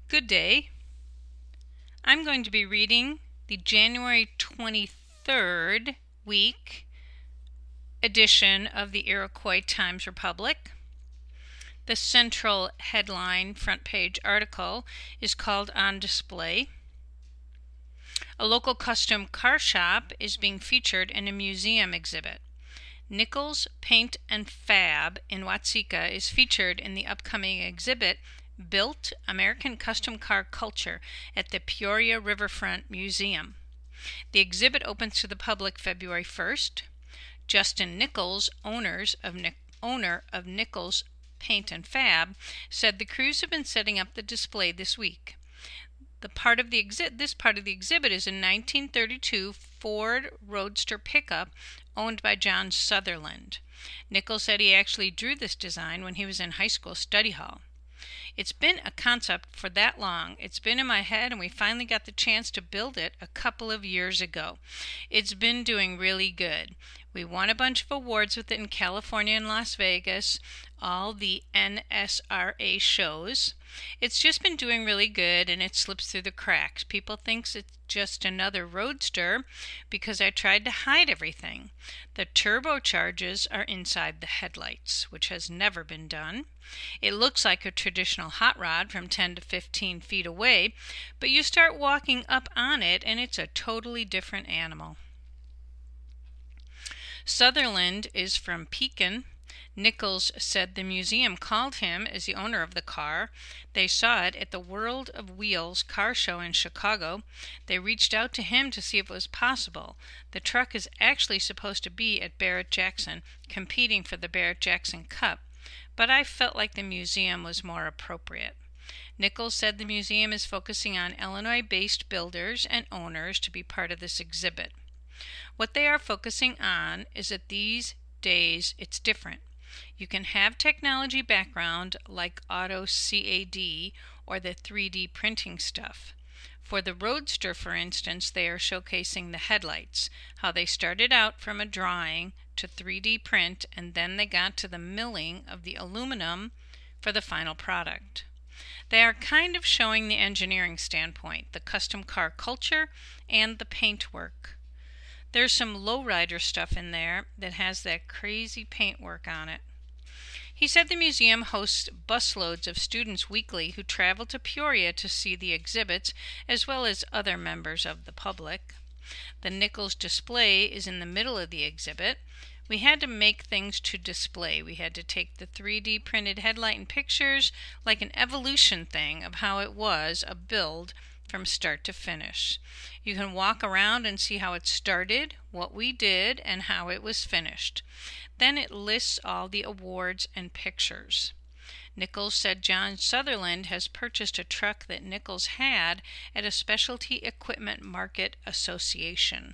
Good day. I'm going to be reading the January 23rd week edition of the Iroquois Times-Republic. The central headline front page article is called On Display. A local custom car shop is being featured in a museum exhibit. Nichols Paint and Fab in Watseka is featured in the upcoming exhibit Built American Custom Car Culture at the Peoria Riverfront Museum. The exhibit opens to the public February 1st. Justin Nichols, owner of Nichols Paint and Fab, said the crews have been setting up the display this week. This part of the exhibit is a 1932 Ford Roadster pickup owned by John Sutherland. Nichols said he actually drew this design when he was in high school study hall. It's been a concept for that long. It's been in my head, and we finally got the chance to build it a couple of years ago. It's been doing really good. We won a bunch of awards with it in California and Las Vegas, all the NSRA shows. It's just been doing really good, and it slips through the cracks. People think it's just another Roadster because I tried to hide everything. The turbocharges are inside the headlights, which has never been done. It looks like a traditional hot rod from 10 to 15 feet away, but you start walking up on it and it's a totally different animal. Sutherland is from Pekin. Nichols said the museum called him as the owner of the car. They saw it at the World of Wheels car show in Chicago. They reached out to him to see if it was possible. The truck is actually supposed to be at Barrett-Jackson, competing for the Barrett-Jackson Cup, but I felt like the museum was more appropriate. Nichols said the museum is focusing on Illinois-based builders and owners to be part of this exhibit. What they are focusing on is that these days it's different. You can have technology background like auto CAD or the 3D printing stuff. For the Roadster, for instance, they are showcasing the headlights, how they started out from a drawing to 3D print, and then they got to the milling of the aluminum for the final product. They are kind of showing the engineering standpoint, the custom car culture, and the paintwork. There's some lowrider stuff in there that has that crazy paintwork on it. He said the museum hosts busloads of students weekly who travel to Peoria to see the exhibits, as well as other members of the public. The Nichols display is in the middle of the exhibit. We had to make things to display. We had to take the 3D printed headlight and pictures like an evolution thing of how it was a build from start to finish. You can walk around and see how it started, what we did, and how it was finished. Then it lists all the awards and pictures. Nichols said John Sutherland has purchased a truck that Nichols had at a Specialty Equipment Market Association.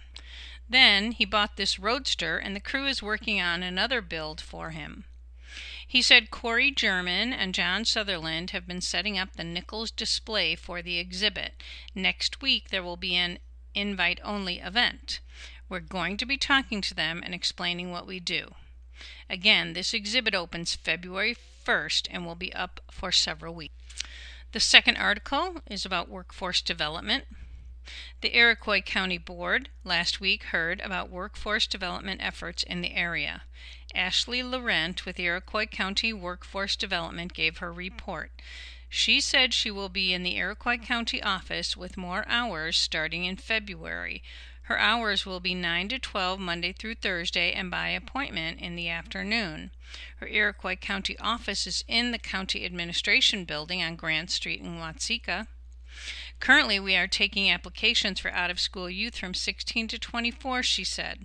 Then he bought this Roadster, and the crew is working on another build for him. He said Corey German and John Sutherland have been setting up the Nichols display for the exhibit. Next week there will be an invite-only event. We're going to be talking to them and explaining what we do. Again, this exhibit opens February 1st and will be up for several weeks. The second article is about workforce development. The Iroquois County Board last week heard about workforce development efforts in the area. Ashley Laurent with Iroquois County Workforce Development gave her report. She said she will be in the Iroquois County office with more hours starting in February. Her hours will be 9 to 12 Monday through Thursday and by appointment in the afternoon. Her Iroquois County office is in the County Administration Building on Grant Street in Watseka. Currently, we are taking applications for out-of-school youth from 16 to 24, she said.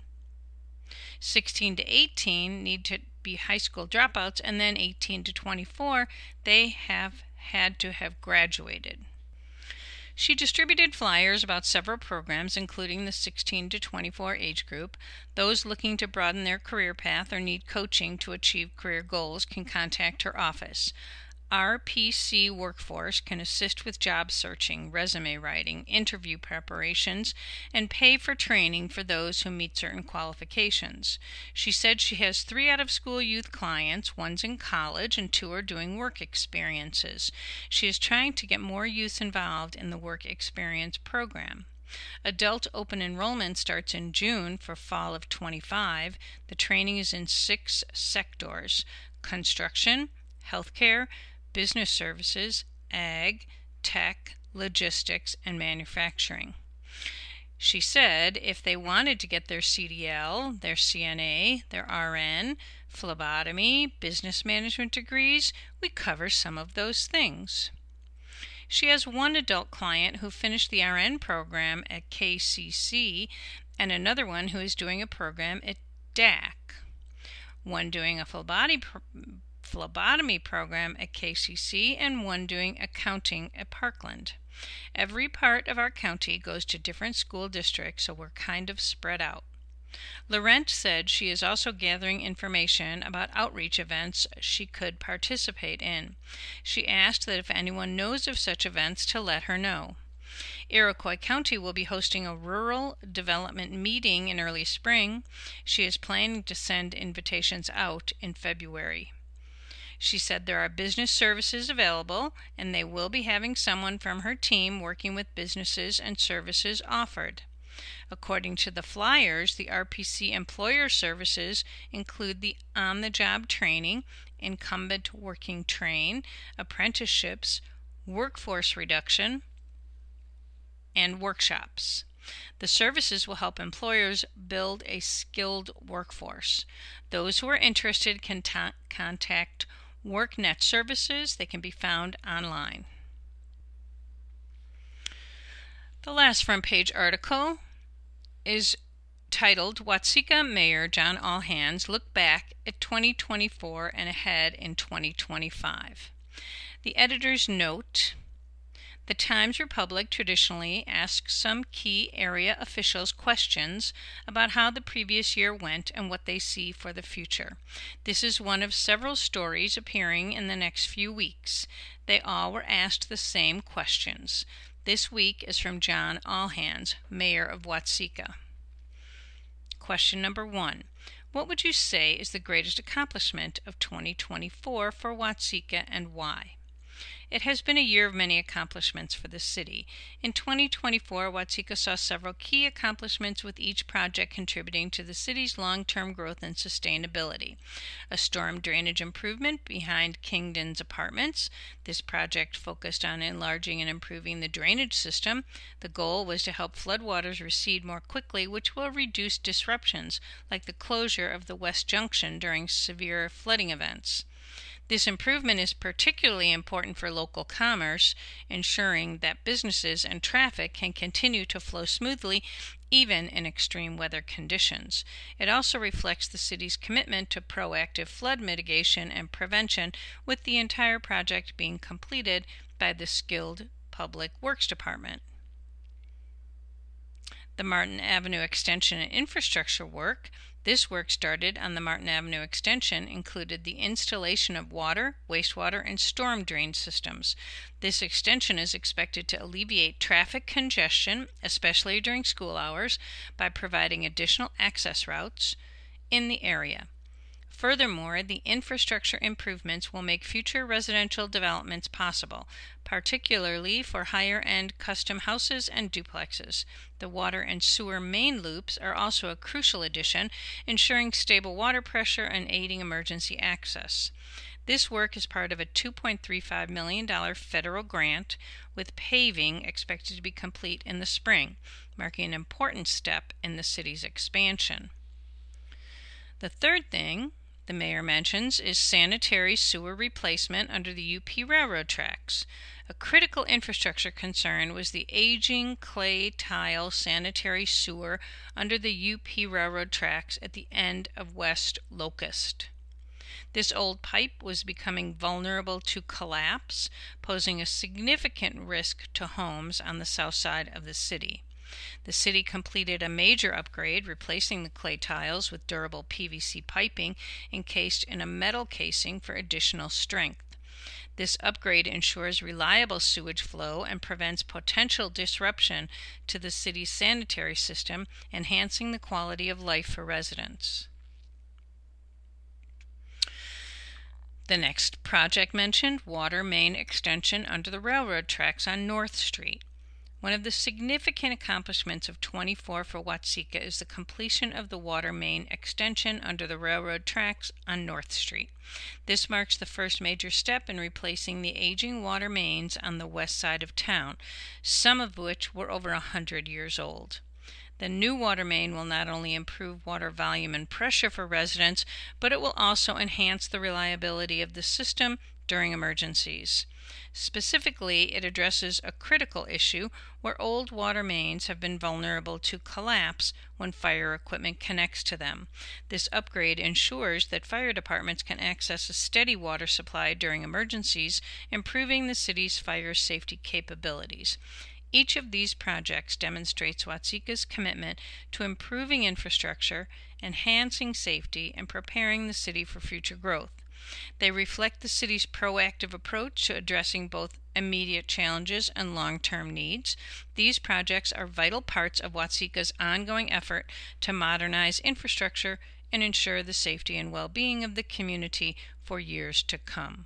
16 to 18 need to be high school dropouts, and then 18 to 24, they have had to have graduated. She distributed flyers about several programs, including the 16 to 24 age group. Those looking to broaden their career path or need coaching to achieve career goals can contact her office. RPC Workforce can assist with job searching, resume writing, interview preparations, and pay for training for those who meet certain qualifications. She said she has 3 out-of-school youth clients, one's in college and 2 are doing work experiences. She is trying to get more youth involved in the work experience program. Adult open enrollment starts in June for fall of 25. The training is in 6 sectors: construction, healthcare, business services, ag, tech, logistics, and manufacturing. She said if they wanted to get their CDL, their CNA, their RN, phlebotomy, business management degrees, we cover some of those things. She has one adult client who finished the RN program at KCC and another one who is doing a program at DAC. One doing a phlebotomy program at KCC and one doing accounting at Parkland. Every part of our county goes to different school districts, so we're kind of spread out. Laurent said she is also gathering information about outreach events she could participate in. She asked that if anyone knows of such events to let her know. Iroquois County will be hosting a rural development meeting in early spring. She is planning to send invitations out in February. She said there are business services available, and they will be having someone from her team working with businesses and services offered. According to the flyers, the RPC employer services include the on-the-job training, incumbent working train, apprenticeships, workforce reduction, and workshops. The services will help employers build a skilled workforce. Those who are interested can contact WorkNet Services. They can be found online. The last front page article is titled Watseka Mayor John Allhands Look Back at 2024 and Ahead in 2025. The editor's note: the Times-Republic traditionally asks some key area officials questions about how the previous year went and what they see for the future. This is one of several stories appearing in the next few weeks. They all were asked the same questions. This week is from John Allhands, Mayor of Watseka. Question number 1. What would you say is the greatest accomplishment of 2024 for Watseka and why? It has been a year of many accomplishments for the city. In 2024, Watseka saw several key accomplishments, with each project contributing to the city's long-term growth and sustainability. A storm drainage improvement behind Kingdon's Apartments. This project focused on enlarging and improving the drainage system. The goal was to help floodwaters recede more quickly, which will reduce disruptions, like the closure of the West Junction during severe flooding events. This improvement is particularly important for local commerce, ensuring that businesses and traffic can continue to flow smoothly even in extreme weather conditions. It also reflects the city's commitment to proactive flood mitigation and prevention, with the entire project being completed by the skilled Public Works Department. The Martin Avenue Extension and infrastructure work. This work started on the Martin Avenue extension included the installation of water, wastewater, and storm drain systems. This extension is expected to alleviate traffic congestion, especially during school hours, by providing additional access routes in the area. Furthermore, the infrastructure improvements will make future residential developments possible, particularly for higher-end custom houses and duplexes. The water and sewer main loops are also a crucial addition, ensuring stable water pressure and aiding emergency access. This work is part of a $2.35 million federal grant, with paving expected to be complete in the spring, marking an important step in the city's expansion. The third thing the mayor mentions is sanitary sewer replacement under the UP railroad tracks. A critical infrastructure concern was the aging clay tile sanitary sewer under the UP railroad tracks at the end of West Locust. This old pipe was becoming vulnerable to collapse, posing a significant risk to homes on the south side of the city. The city completed a major upgrade, replacing the clay tiles with durable PVC piping encased in a metal casing for additional strength. This upgrade ensures reliable sewage flow and prevents potential disruption to the city's sanitary system, enhancing the quality of life for residents. The next project mentioned, water main extension under the railroad tracks on North Street. One of the significant accomplishments of 24 for Watseka is the completion of the water main extension under the railroad tracks on North Street. This marks the first major step in replacing the aging water mains on the west side of town, some of which were over 100 years old. The new water main will not only improve water volume and pressure for residents, but it will also enhance the reliability of the system during emergencies. Specifically, it addresses a critical issue where old water mains have been vulnerable to collapse when fire equipment connects to them. This upgrade ensures that fire departments can access a steady water supply during emergencies, improving the city's fire safety capabilities. Each of these projects demonstrates Watseka's commitment to improving infrastructure, enhancing safety, and preparing the city for future growth. They reflect the city's proactive approach to addressing both immediate challenges and long-term needs. These projects are vital parts of Watseka's ongoing effort to modernize infrastructure and ensure the safety and well-being of the community for years to come.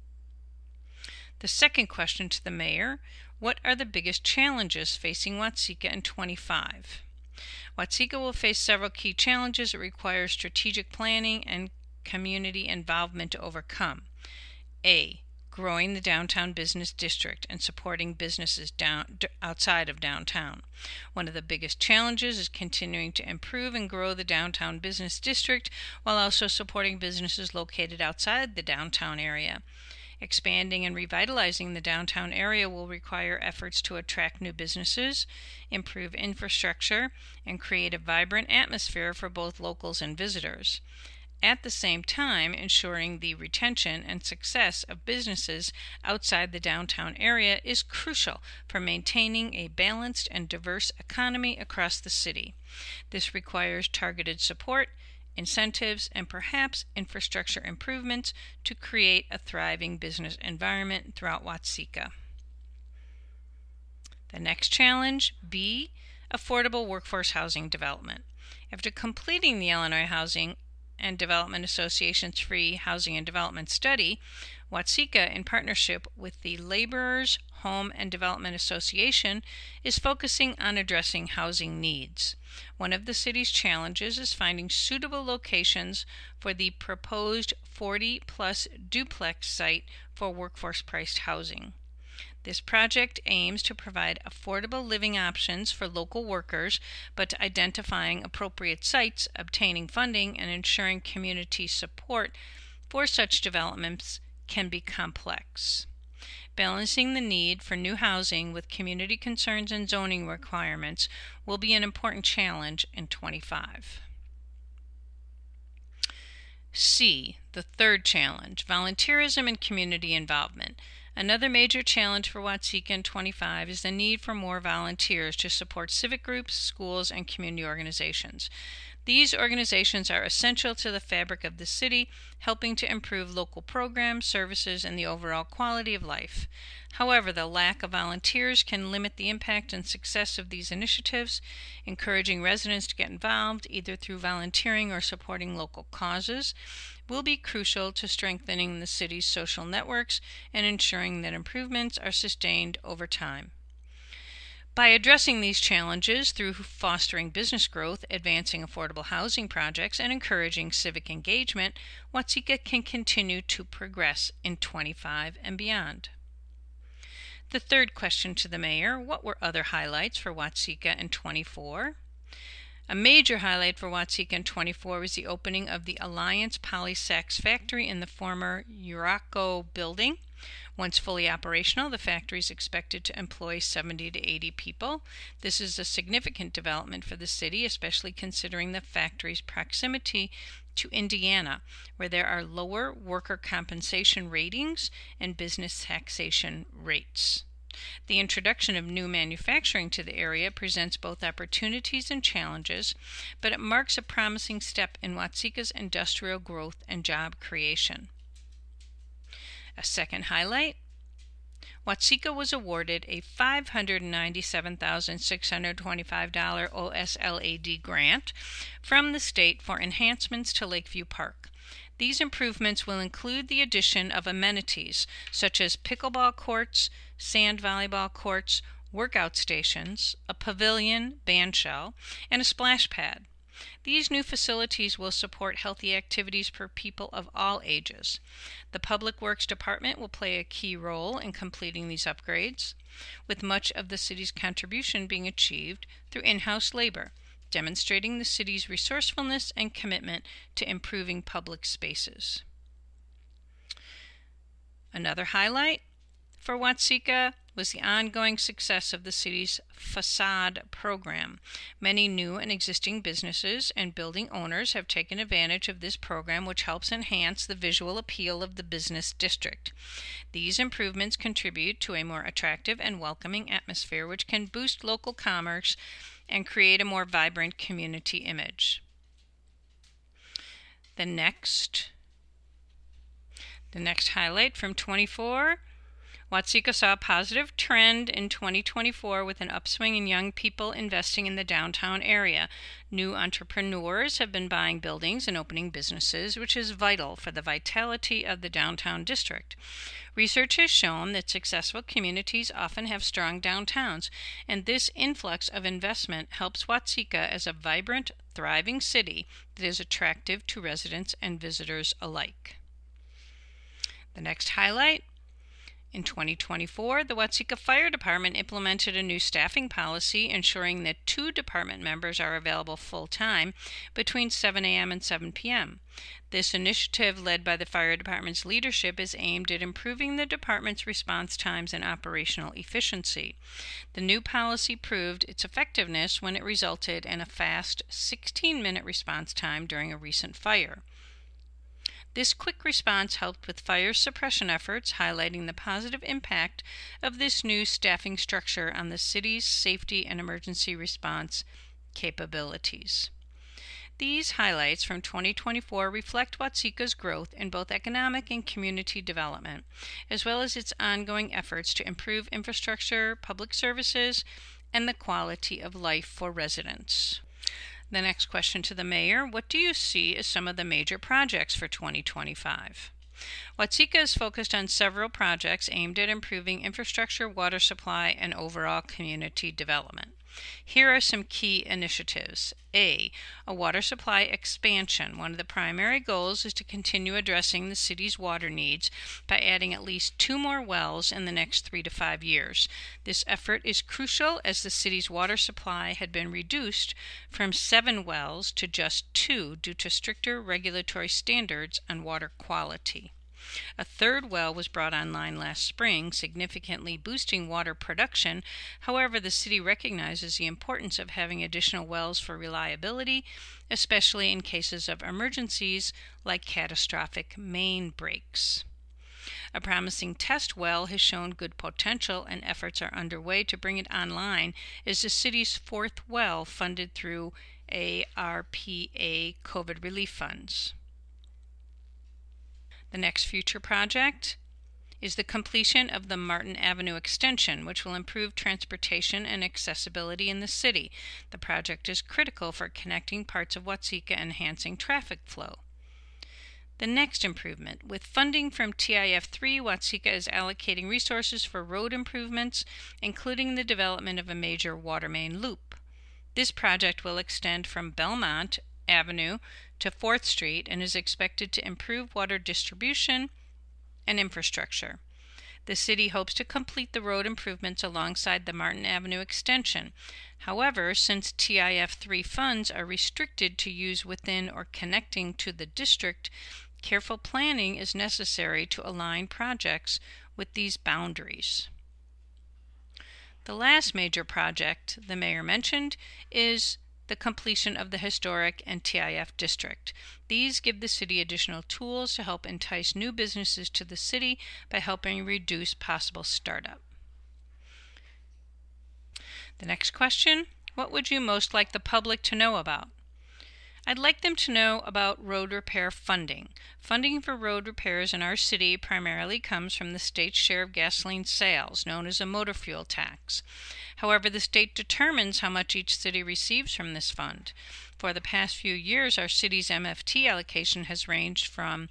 The second question to the mayor: what are the biggest challenges facing Watseka in 25? Watseka will face several key challenges it requires strategic planning and community involvement to overcome. A. Growing the downtown business district and supporting businesses outside of downtown. One of the biggest challenges is continuing to improve and grow the downtown business district while also supporting businesses located outside the downtown area. Expanding and revitalizing the downtown area will require efforts to attract new businesses, improve infrastructure, and create a vibrant atmosphere for both locals and visitors. At the same time, ensuring the retention and success of businesses outside the downtown area is crucial for maintaining a balanced and diverse economy across the city. This requires targeted support, incentives, and perhaps infrastructure improvements to create a thriving business environment throughout Watseka. The next challenge, B, affordable workforce housing development. After completing the Illinois Housing and Development Association's free housing and development study, Watseka, in partnership with the Laborers Home and Development Association, is focusing on addressing housing needs. One of the city's challenges is finding suitable locations for the proposed 40-plus duplex site for workforce-priced housing. This project aims to provide affordable living options for local workers, but identifying appropriate sites, obtaining funding, and ensuring community support for such developments can be complex. Balancing the need for new housing with community concerns and zoning requirements will be an important challenge in 25. C, the third challenge, volunteerism and community involvement. Another major challenge for Watseka in 25 is the need for more volunteers to support civic groups, schools, and community organizations. These organizations are essential to the fabric of the city, helping to improve local programs, services, and the overall quality of life. However, the lack of volunteers can limit the impact and success of these initiatives. Encouraging residents to get involved, either through volunteering or supporting local causes, will be crucial to strengthening the city's social networks and ensuring that improvements are sustained over time. By addressing these challenges through fostering business growth, advancing affordable housing projects, and encouraging civic engagement, Watseka can continue to progress in 25 and beyond. The third question to the mayor: what were other highlights for Watseka in 24? A major highlight for Watseka in 24 was the opening of the Alliance Poly-Sacs factory in the former Uraco building. Once fully operational, the factory is expected to employ 70 to 80 people. This is a significant development for the city, especially considering the factory's proximity to Indiana, where there are lower worker compensation ratings and business taxation rates. The introduction of new manufacturing to the area presents both opportunities and challenges, but it marks a promising step in Watseka's industrial growth and job creation. A second highlight: Watseka was awarded a $597,625 OSLAD grant from the state for enhancements to Lakeview Park. These improvements will include the addition of amenities such as pickleball courts, sand volleyball courts, workout stations, a pavilion, bandshell, and a splash pad. These new facilities will support healthy activities for people of all ages. The Public Works Department will play a key role in completing these upgrades, with much of the city's contribution being achieved through in-house labor, demonstrating the city's resourcefulness and commitment to improving public spaces. Another highlight for Watseka was the ongoing success of the city's facade program. Many new and existing businesses and building owners have taken advantage of this program, which helps enhance the visual appeal of the business district. These improvements contribute to a more attractive and welcoming atmosphere, which can boost local commerce and create a more vibrant community image. The next highlight from 24, Watseka saw a positive trend in 2024 with an upswing in young people investing in the downtown area. New entrepreneurs have been buying buildings and opening businesses, which is vital for the vitality of the downtown district. Research has shown that successful communities often have strong downtowns, and this influx of investment helps Watseka as a vibrant, thriving city that is attractive to residents and visitors alike. The next highlight: in 2024, the Watseka Fire Department implemented a new staffing policy ensuring that 2 department members are available full-time between 7 a.m. and 7 p.m. This initiative, led by the fire department's leadership, is aimed at improving the department's response times and operational efficiency. The new policy proved its effectiveness when it resulted in a fast 16-minute response time during a recent fire. This quick response helped with fire suppression efforts, highlighting the positive impact of this new staffing structure on the city's safety and emergency response capabilities. These highlights from 2024 reflect Watseka's growth in both economic and community development, as well as its ongoing efforts to improve infrastructure, public services, and the quality of life for residents. The next question to the mayor: what do you see as some of the major projects for 2025? Watseka is focused on several projects aimed at improving infrastructure, water supply, and overall community development. Here are some key initiatives. A water supply expansion. One of the primary goals is to continue addressing the city's water needs by adding at least 2 more wells in the next 3 to 5 years. This effort is crucial as the city's water supply had been reduced from 7 wells to just 2 due to stricter regulatory standards on water quality. A 3rd well was brought online last spring, significantly boosting water production. However, the city recognizes the importance of having additional wells for reliability, especially in cases of emergencies like catastrophic main breaks. A promising test well has shown good potential, and efforts are underway to bring it online as the city's 4th well funded through ARPA COVID relief funds. The next future project is the completion of the Martin Avenue extension, which will improve transportation and accessibility in the city. The project is critical for connecting parts of Watseka and enhancing traffic flow. The next improvement: with funding from TIF3, Watseka is allocating resources for road improvements, including the development of a major water main loop. This project will extend from Belmont Avenue to 4th Street and is expected to improve water distribution and infrastructure. The city hopes to complete the road improvements alongside the Martin Avenue extension. However, since TIF3 funds are restricted to use within or connecting to the district, careful planning is necessary to align projects with these boundaries. The last major project the mayor mentioned is the completion of the historic and TIF district. These give the city additional tools to help entice new businesses to the city by helping reduce possible startup. The next question: what would you most like the public to know about? I'd like them to know about road repair funding. Funding for road repairs in our city primarily comes from the state's share of gasoline sales, known as a motor fuel tax. However, the state determines how much each city receives from this fund. For the past few years, our city's MFT allocation has ranged from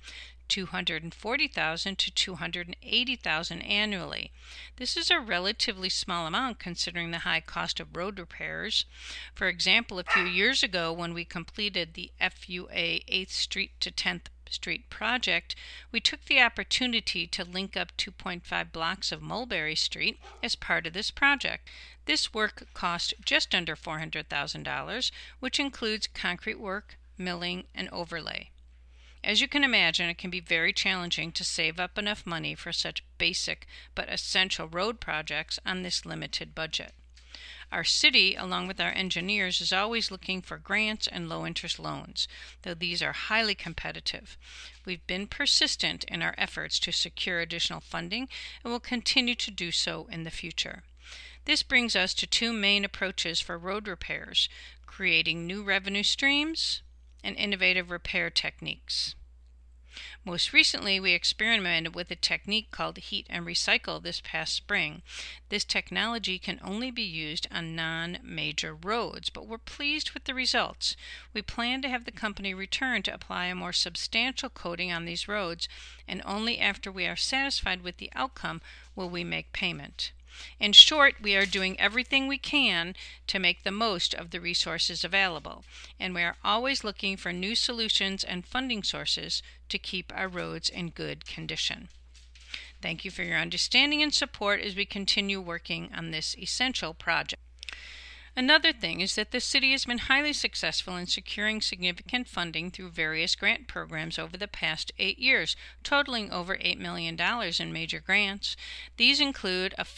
$240,000 to $280,000 annually. This is a relatively small amount considering the high cost of road repairs. For example, a few years ago when we completed the FUA 8th Street to 10th Street project, we took the opportunity to link up 2.5 blocks of Mulberry Street as part of this project. This work cost just under $400,000, which includes concrete work, milling, and overlay. As you can imagine, it can be very challenging to save up enough money for such basic but essential road projects on this limited budget. Our city, along with our engineers, is always looking for grants and low-interest loans, though these are highly competitive. We've been persistent in our efforts to secure additional funding and will continue to do so in the future. This brings us to two main approaches for road repairs: creating new revenue streams and innovative repair techniques. Most recently, we experimented with a technique called heat and recycle this past spring. This technology can only be used on non-major roads, but we're pleased with the results. We plan to have the company return to apply a more substantial coating on these roads, and only after we are satisfied with the outcome will we make payment. In short, we are doing everything we can to make the most of the resources available, and we are always looking for new solutions and funding sources to keep our roads in good condition. Thank you for your understanding and support as we continue working on this essential project. Another thing is that the city has been highly successful in securing significant funding through various grant programs over the past 8 years, totaling over $8 million in major grants. These include a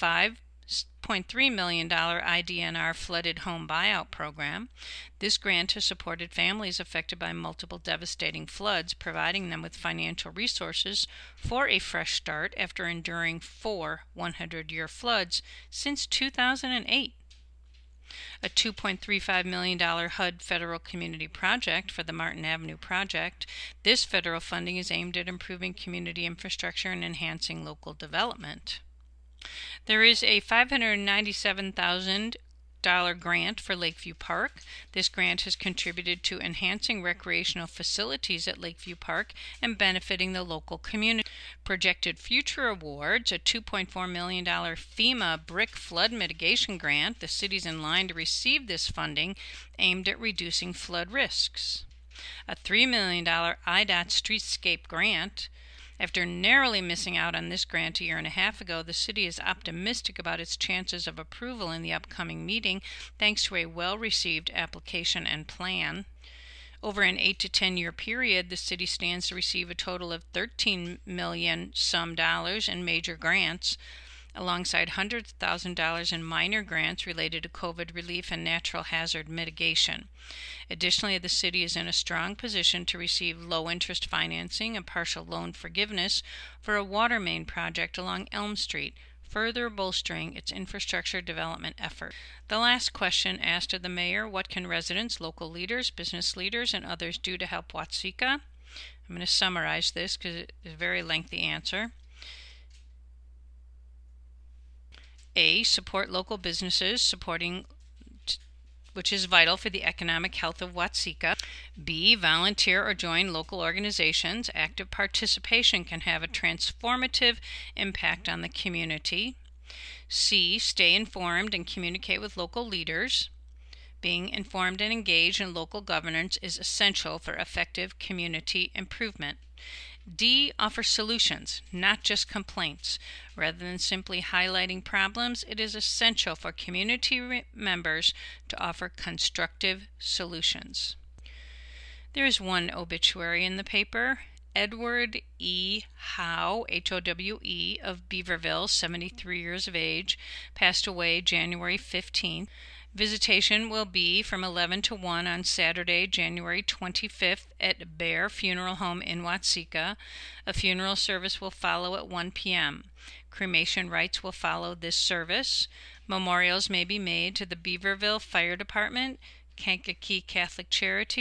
$5.3 million IDNR flooded home buyout program. This grant has supported families affected by multiple devastating floods, providing them with financial resources for a fresh start after enduring 4 100-year floods since 2008. A $2.35 million HUD federal community project for the Martin Avenue project. This federal funding is aimed at improving community infrastructure and enhancing local development. There is a $597,000 grant for Lakeview Park. This grant has contributed to enhancing recreational facilities at Lakeview Park and benefiting the local community. Projected future awards: a $2.4 million FEMA brick flood mitigation grant. The city's in line to receive this funding aimed at reducing flood risks. A $3 million IDOT streetscape grant. After narrowly missing out on this grant a year and a half ago, the city is optimistic about its chances of approval in the upcoming meeting thanks to a well-received application and plan. Over an 8 to 10 year period, the city stands to receive a total of $13 million in major grants, alongside $100,000 in minor grants related to COVID relief and natural hazard mitigation. Additionally, the city is in a strong position to receive low-interest financing and partial loan forgiveness for a water main project along Elm Street, further bolstering its infrastructure development effort. The last question asked of the mayor: what can residents, local leaders, business leaders, and others do to help Watseka? I'm going to summarize this because it's a very lengthy answer. A. Support local businesses, which is vital for the economic health of Watseka. B. Volunteer or join local organizations. Active participation can have a transformative impact on the community. C. Stay informed and communicate with local leaders. Being informed and engaged in local governance is essential for effective community improvement. D. Offer solutions, not just complaints. Rather than simply highlighting problems, it is essential for community members to offer constructive solutions. There is one obituary in the paper. Edward E. Howe, H-O-W-E, of Beaverville, 73 years of age, passed away January 15th. Visitation will be from 11 to 1 on Saturday, January 25th at Bear Funeral Home in Watseka. A funeral service will follow at 1 p.m. Cremation rites will follow this service. Memorials may be made to the Beaverville Fire Department, Kankakee Catholic Charities,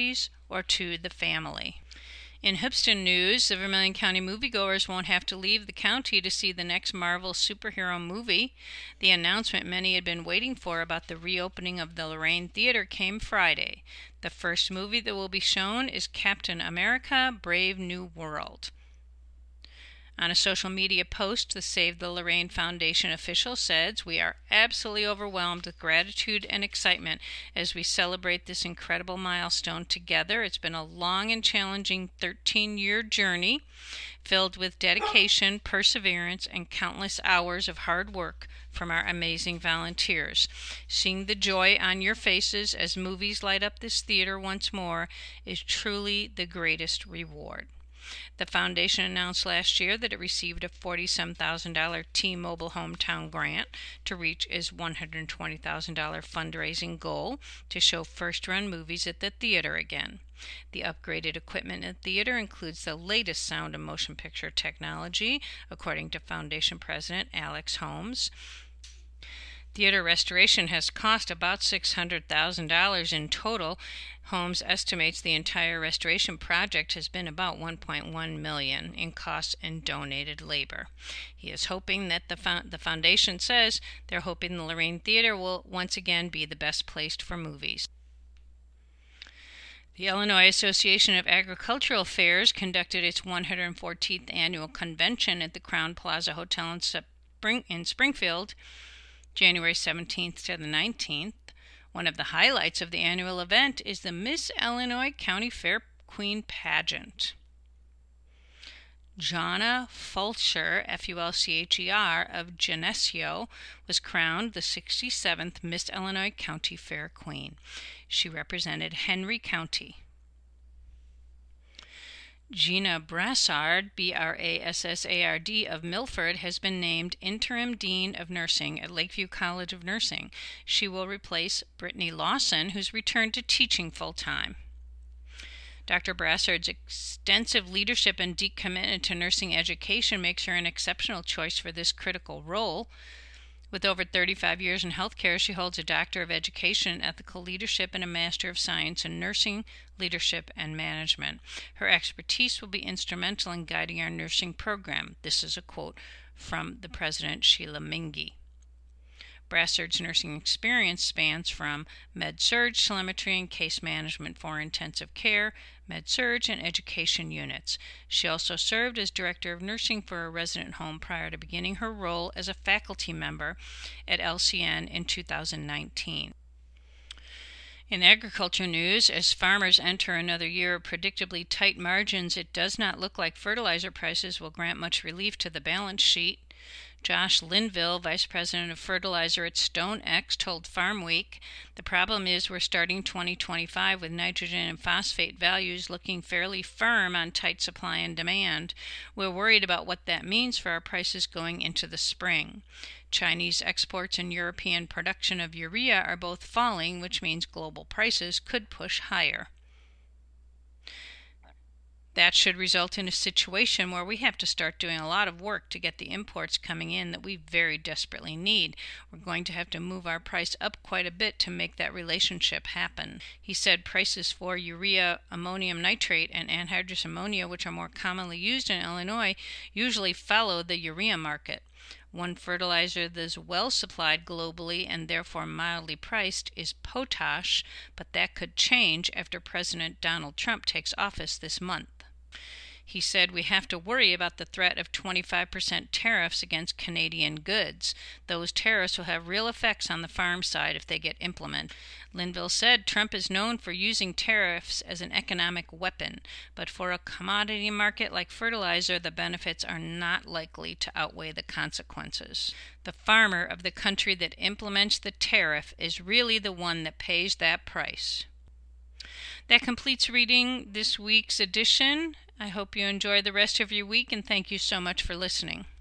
or to the family. In Hoopeston news, the Vermilion County moviegoers won't have to leave the county to see the next Marvel superhero movie. The announcement many had been waiting for about the reopening of the Lorraine Theater came Friday. The first movie that will be shown is Captain America: Brave New World. On a social media post, the Save the Lorraine Foundation official says, "We are absolutely overwhelmed with gratitude and excitement as we celebrate this incredible milestone together. It's been a long and challenging 13-year journey filled with dedication, perseverance, and countless hours of hard work from our amazing volunteers. Seeing the joy on your faces as movies light up this theater once more is truly the greatest reward." The foundation announced last year that it received a $47,000 T-Mobile hometown grant to reach its $120,000 fundraising goal to show first-run movies at the theater again. The upgraded equipment in the theater includes the latest sound and motion picture technology, according to Foundation President Alex Holmes. Theater restoration has cost about $600,000 in total. Holmes estimates the entire restoration project has been about $1.1 million in costs and donated labor. He is hoping that the foundation says they're hoping the Lorraine Theater will once again be the best place for movies. The Illinois Association of Agricultural Fairs conducted its 114th annual convention at the Crowne Plaza Hotel in Springfield, January 17th to the 19th. One of the highlights of the annual event is the Miss Illinois County Fair Queen Pageant. Jonna Fulcher, Fulcher, of Geneseo, was crowned the 67th Miss Illinois County Fair Queen. She represented Henry County. Gina Brassard, Brassard, of Milford, has been named Interim Dean of Nursing at Lakeview College of Nursing. She will replace Brittany Lawson, who's returned to teaching full-time. Dr. Brassard's extensive leadership and deep commitment to nursing education makes her an exceptional choice for this critical role. With over 35 years in healthcare, she holds a Doctor of Education in Ethical Leadership and a Master of Science in Nursing, Leadership, and Management. Her expertise will be instrumental in guiding our nursing program. This is a quote from the President, Sheila Mingy. Brassard's nursing experience spans from med-surg, telemetry, and case management for intensive care, med-surg, and education units. She also served as Director of Nursing for a resident home prior to beginning her role as a faculty member at LCN in 2019. In agriculture news, as farmers enter another year of predictably tight margins, it does not look like fertilizer prices will grant much relief to the balance sheet. Josh Linville, Vice President of Fertilizer at StoneX, told Farm Week, "The problem is we're starting 2025 with nitrogen and phosphate values looking fairly firm on tight supply and demand. We're worried about what that means for our prices going into the spring. Chinese exports and European production of urea are both falling, which means global prices could push higher. That should result in a situation where we have to start doing a lot of work to get the imports coming in that we very desperately need. We're going to have to move our price up quite a bit to make that relationship happen." He said prices for urea, ammonium nitrate, and anhydrous ammonia, which are more commonly used in Illinois, usually follow the urea market. One fertilizer that is well supplied globally and therefore mildly priced is potash, but that could change after President Donald Trump takes office this month. He said we have to worry about the threat of 25% tariffs against Canadian goods. Those tariffs will have real effects on the farm side if they get implemented. Linville said Trump is known for using tariffs as an economic weapon, but for a commodity market like fertilizer, the benefits are not likely to outweigh the consequences. The farmer of the country that implements the tariff is really the one that pays that price. That completes reading this week's edition. I hope you enjoy the rest of your week, and thank you so much for listening.